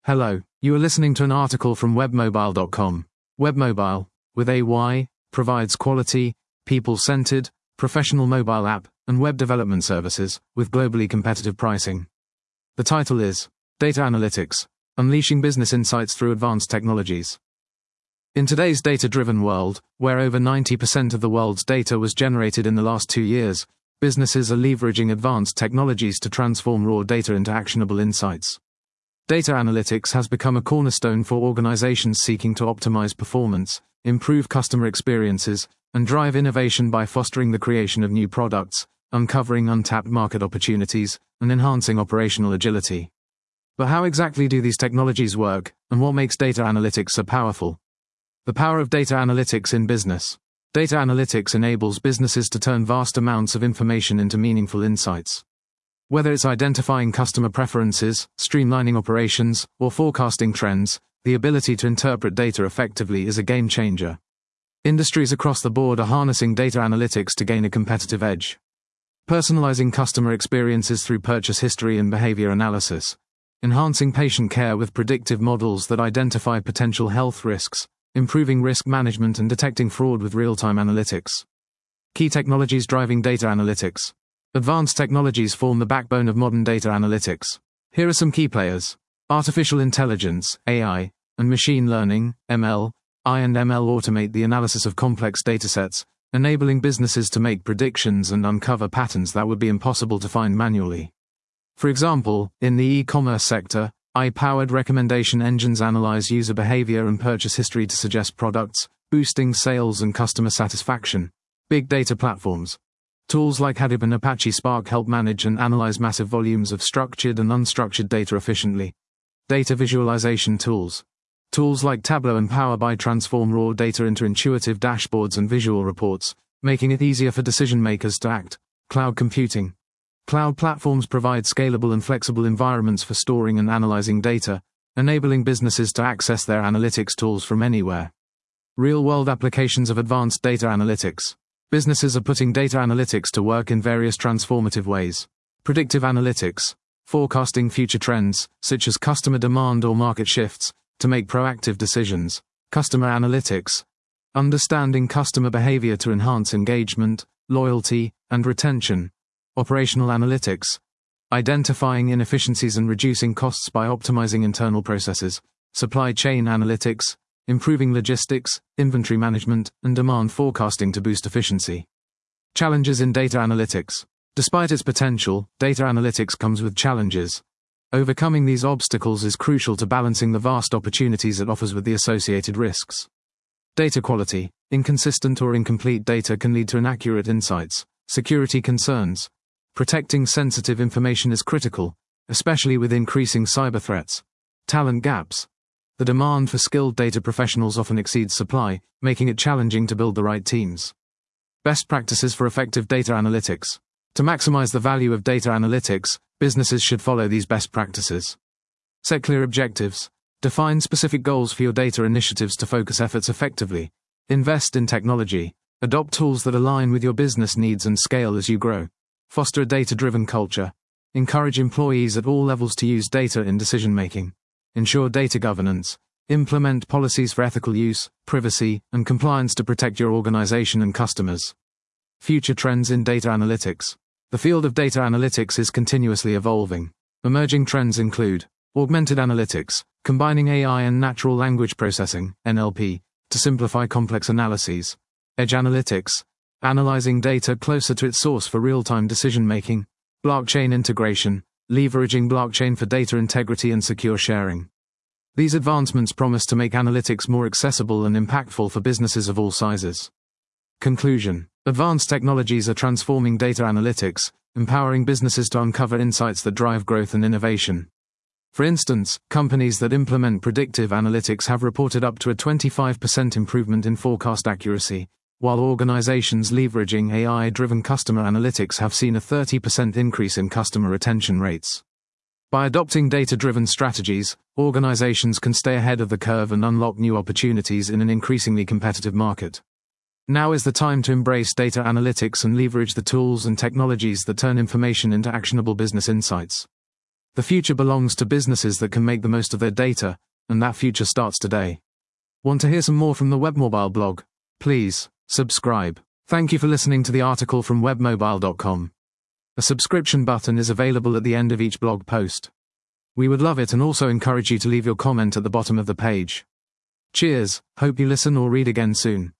Hello, you are listening to an article from webmobile.com. Webmobile, with AY, provides quality, people-centered, professional mobile app and web development services with globally competitive pricing. The title is Data Analytics: Unleashing Business Insights Through Advanced Technologies. In today's data-driven world, where over 90% of the world's data was generated in the last 2 years, businesses are leveraging advanced technologies to transform raw data into actionable insights. Data analytics has become a cornerstone for organizations seeking to optimize performance, improve customer experiences, and drive innovation by fostering the creation of new products, uncovering untapped market opportunities, and enhancing operational agility. But how exactly do these technologies work, and what makes data analytics so powerful? The power of data analytics in business. Data analytics enables businesses to turn vast amounts of information into meaningful insights. Whether it's identifying customer preferences, streamlining operations, or forecasting trends, the ability to interpret data effectively is a game changer. Industries across the board are harnessing data analytics to gain a competitive edge. Personalizing customer experiences through purchase history and behavior analysis. Enhancing patient care with predictive models that identify potential health risks. Improving risk management and detecting fraud with real-time analytics. Key technologies driving data analytics. Advanced technologies form the backbone of modern data analytics. Here are some key players. Artificial intelligence, AI, and machine learning, ML. AI and ML automate the analysis of complex datasets, enabling businesses to make predictions and uncover patterns that would be impossible to find manually. For example, in the e-commerce sector, AI-powered recommendation engines analyze user behavior and purchase history to suggest products, boosting sales and customer satisfaction. Big data platforms. Tools like Hadoop and Apache Spark help manage and analyze massive volumes of structured and unstructured data efficiently. Data visualization tools. Tools like Tableau and Power BI transform raw data into intuitive dashboards and visual reports, making it easier for decision makers to act. Cloud computing. Cloud platforms provide scalable and flexible environments for storing and analyzing data, enabling businesses to access their analytics tools from anywhere. Real-world applications of advanced data analytics. Businesses are putting data analytics to work in various transformative ways. Predictive analytics, forecasting future trends, such as customer demand or market shifts, to make proactive decisions. Customer analytics, understanding customer behavior to enhance engagement, loyalty, and retention. Operational analytics, identifying inefficiencies and reducing costs by optimizing internal processes. Supply chain analytics, improving logistics, inventory management, and demand forecasting to boost efficiency. Challenges in data analytics. Despite its potential, data analytics comes with challenges. Overcoming these obstacles is crucial to balancing the vast opportunities it offers with the associated risks. Data quality. Inconsistent or incomplete data can lead to inaccurate insights. Security concerns. Protecting sensitive information is critical, especially with increasing cyber threats. Talent gaps. The demand for skilled data professionals often exceeds supply, making it challenging to build the right teams. Best practices for effective data analytics. To maximize the value of data analytics, businesses should follow these best practices. Set clear objectives. Define specific goals for your data initiatives to focus efforts effectively. Invest in technology. Adopt tools that align with your business needs and scale as you grow. Foster a data-driven culture. Encourage employees at all levels to use data in decision-making. Ensure data governance. Implement policies for ethical use, privacy, and compliance to protect your organization and customers. Future trends in data analytics. The field of data analytics is continuously evolving. Emerging trends include augmented analytics, combining AI and natural language processing, NLP, to simplify complex analyses. Edge analytics, analyzing data closer to its source for real-time decision-making. Blockchain integration, leveraging blockchain for data integrity and secure sharing. These advancements promise to make analytics more accessible and impactful for businesses of all sizes. Conclusion. Advanced technologies are transforming data analytics, empowering businesses to uncover insights that drive growth and innovation. For instance, companies that implement predictive analytics have reported up to a 25% improvement in forecast accuracy, while organizations leveraging AI-driven customer analytics have seen a 30% increase in customer retention rates. By adopting data-driven strategies, organizations can stay ahead of the curve and unlock new opportunities in an increasingly competitive market. Now is the time to embrace data analytics and leverage the tools and technologies that turn information into actionable business insights. The future belongs to businesses that can make the most of their data, and that future starts today. Want to hear some more from the WebMobile blog? Please subscribe. Thank you for listening to the article from webmobile.com. A subscription button is available at the end of each blog post. We would love it and also encourage you to leave your comment at the bottom of the page. Cheers, hope you listen or read again soon.